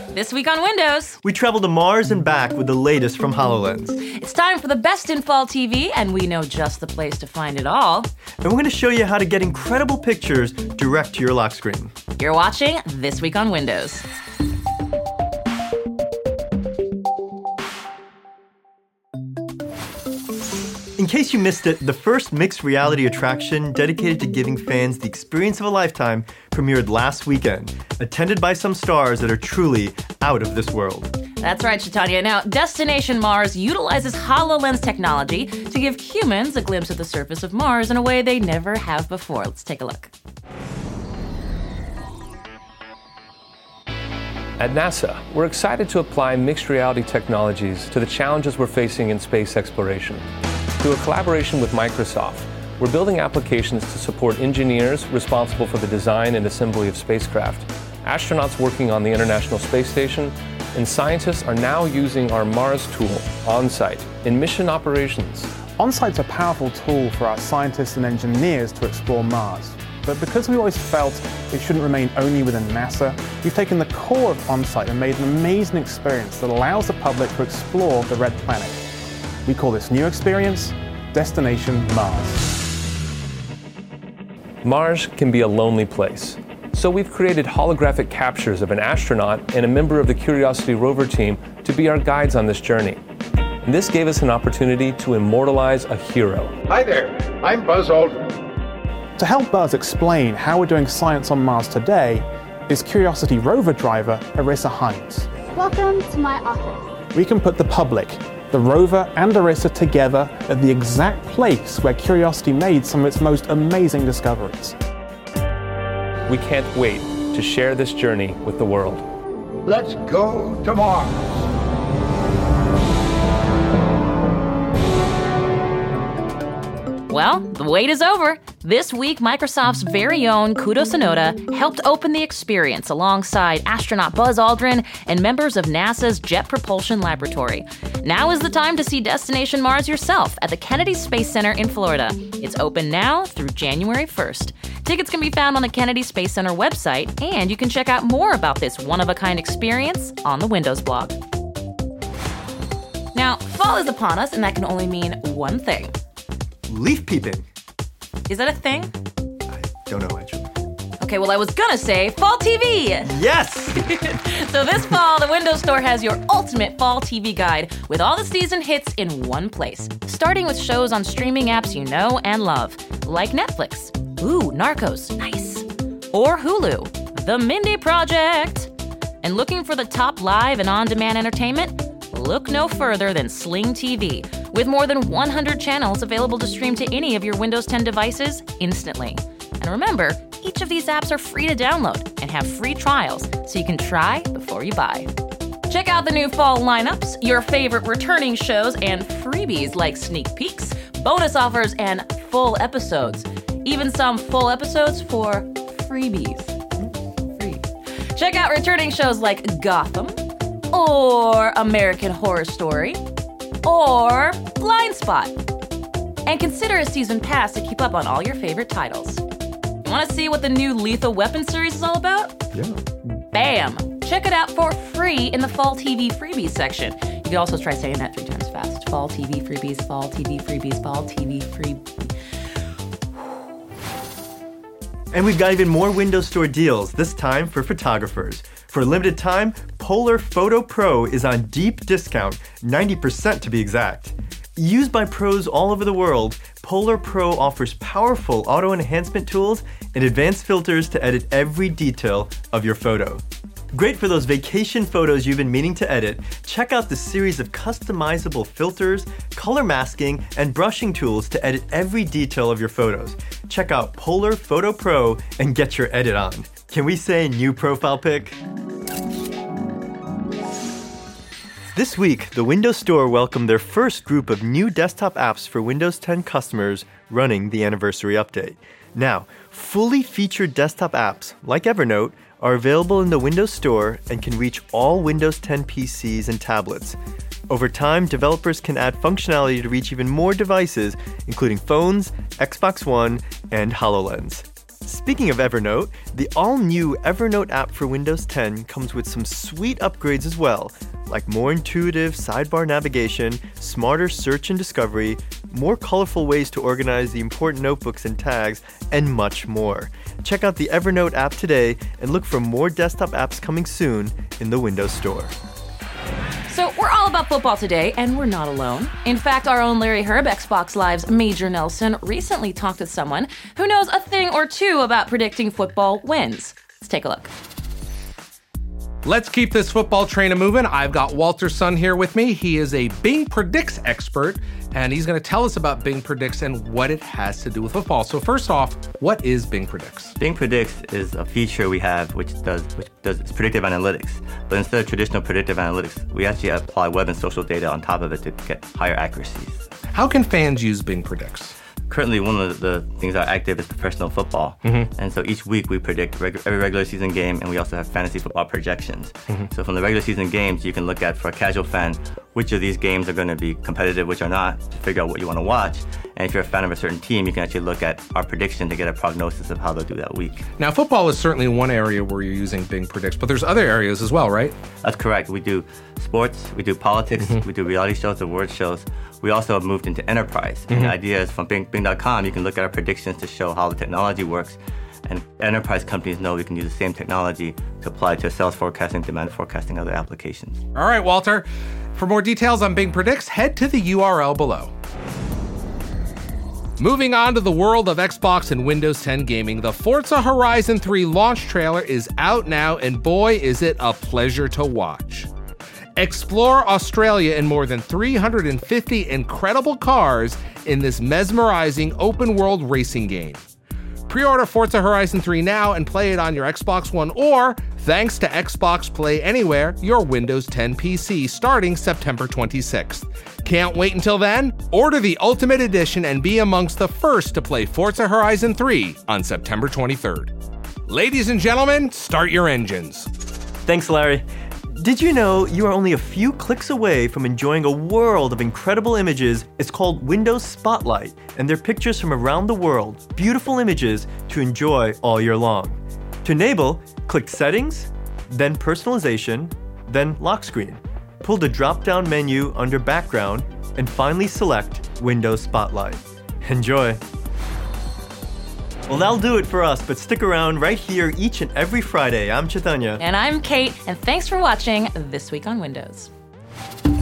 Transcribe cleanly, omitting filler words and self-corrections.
This week on Windows, we travel to Mars and back with the latest from HoloLens. It's time for the best in fall TV, and we know just the place to find it all. And we're going to show you how to get incredible pictures direct to your lock screen. You're watching This Week on Windows. In case you missed it, the first mixed reality attraction dedicated to giving fans the experience of a lifetime premiered last weekend, attended by some stars that are truly out of this world. That's right, Chaitanya. Now, Destination Mars utilizes HoloLens technology to give humans a glimpse of the surface of Mars in a way they never have before. Let's take a look. At NASA, we're excited to apply mixed reality technologies to the challenges we're facing in space exploration. Through a collaboration with Microsoft, we're building applications to support engineers responsible for the design and assembly of spacecraft, astronauts working on the International Space Station, and scientists are now using our Mars tool on-site in mission operations. On-site's a powerful tool for our scientists and engineers to explore Mars. But because we always felt it shouldn't remain only within NASA, we've taken the core of on-site and made an amazing experience that allows the public to explore the red planet. We call this new experience Destination Mars. Mars can be a lonely place, so we've created holographic captures of an astronaut and a member of the Curiosity rover team to be our guides on this journey. And this gave us an opportunity to immortalize a hero. Hi there, I'm Buzz Aldrin. To help Buzz explain how we're doing science on Mars today is Curiosity rover driver Arissa Hines. Welcome to my office. We can put the public, the rover and Arissa together at the exact place where Curiosity made some of its most amazing discoveries. We can't wait to share this journey with the world. Let's go to Mars. Well, the wait is over. This week, Microsoft's very own Kudo Sonoda helped open the experience alongside astronaut Buzz Aldrin and members of NASA's Jet Propulsion Laboratory. Now is the time to see Destination Mars yourself at the Kennedy Space Center in Florida. It's open now through January 1st. Tickets can be found on the Kennedy Space Center website, and you can check out more about this one-of-a-kind experience on the Windows blog. Now, fall is upon us, and that can only mean one thing. Leaf peeping. Is that a thing? I don't know, actually. Okay, well, I was gonna say fall TV! Yes! So this fall, the Windows Store has your ultimate fall TV guide with all the season hits in one place. Starting with shows on streaming apps you know and love, like Netflix. Ooh, Narcos, nice. Or Hulu, The Mindy Project. And looking for the top live and on-demand entertainment? Look no further than Sling TV, with more than 100 channels available to stream to any of your Windows 10 devices instantly. And remember, each of these apps are free to download and have free trials, so you can try before you buy. Check out the new fall lineups, your favorite returning shows, and freebies like sneak peeks, bonus offers, and full episodes. Even some full episodes for freebies. Free. Check out returning shows like Gotham, or American Horror Story, or Blind Spot. And consider a season pass to keep up on all your favorite titles. You want to see what the new Lethal Weapon series is all about? Yeah. Bam! Check it out for free in the Fall TV Freebies section. You can also try saying that 3 times fast. Fall TV Freebies, Fall TV Freebies, Fall TV Freebies. And we've got even more Windows Store deals, this time for photographers. For a limited time, Polar Photo Pro is on deep discount, 90% to be exact. Used by pros all over the world, Polar Pro offers powerful auto enhancement tools and advanced filters to edit every detail of your photo. Great for those vacation photos you've been meaning to edit, check out the series of customizable filters, color masking, and brushing tools to edit every detail of your photos. Check out Polar Photo Pro and get your edit on. Can we say new profile pic? This week, the Windows Store welcomed their first group of new desktop apps for Windows 10 customers running the anniversary update. Now, fully featured desktop apps, like Evernote, are available in the Windows Store and can reach all Windows 10 PCs and tablets. Over time, developers can add functionality to reach even more devices, including phones, Xbox One, and HoloLens. Speaking of Evernote, the all-new Evernote app for Windows 10 comes with some sweet upgrades as well, like more intuitive sidebar navigation, smarter search and discovery, more colorful ways to organize the important notebooks and tags, and much more. Check out the Evernote app today and look for more desktop apps coming soon in the Windows Store. So we're all about football today, and we're not alone. In fact, our own Larry Herb, Xbox Live's Major Nelson, recently talked with someone who knows a thing or two about predicting football wins. Let's take a look. Let's keep this football train moving. I've got Walter Sun here with me. He is a Bing Predicts expert, and he's going to tell us about Bing Predicts and what it has to do with football. So first off, what is Bing Predicts? Bing Predicts is a feature we have which does predictive analytics. But instead of traditional predictive analytics, we actually apply web and social data on top of it to get higher accuracies. How can fans use Bing Predicts? Currently, one of the things that are active is professional football. And so each week we predict every regular season game, and we also have fantasy football projections. So from the regular season games, you can look at, for a casual fan, which of these games are going to be competitive, which are not, to figure out what you want to watch. And if you're a fan of a certain team, you can actually look at our prediction to get a prognosis of how they'll do that week. Now, football is certainly one area where you're using Bing Predicts, but there's other areas as well, right? That's correct. We do sports, we do politics, we do reality shows, award shows. We also have moved into enterprise. And the idea is from Bing.com, you can look at our predictions to show how the technology works. And enterprise companies know we can use the same technology to apply to sales forecasting, demand forecasting, other applications. All right, Walter. For more details on Bing Predicts, head to the URL below. Moving on to the world of Xbox and Windows 10 gaming, the Forza Horizon 3 launch trailer is out now, and boy, is it a pleasure to watch. Explore Australia in more than 350 incredible cars in this mesmerizing open-world racing game. Pre-order Forza Horizon 3 now and play it on your Xbox One or, thanks to Xbox Play Anywhere, your Windows 10 PC starting September 26th. Can't wait until then? Order the Ultimate Edition and be amongst the first to play Forza Horizon 3 on September 23rd. Ladies and gentlemen, start your engines. Thanks, Larry. Did you know you are only a few clicks away from enjoying a world of incredible images? It's called Windows Spotlight, and they're pictures from around the world, beautiful images to enjoy all year long. To enable, click Settings, then Personalization, then Lock Screen. Pull the drop-down menu under Background, and finally select Windows Spotlight. Enjoy! Well, that'll do it for us, but stick around right here each and every Friday. I'm Chaitanya. And I'm Kate, and thanks for watching This Week on Windows.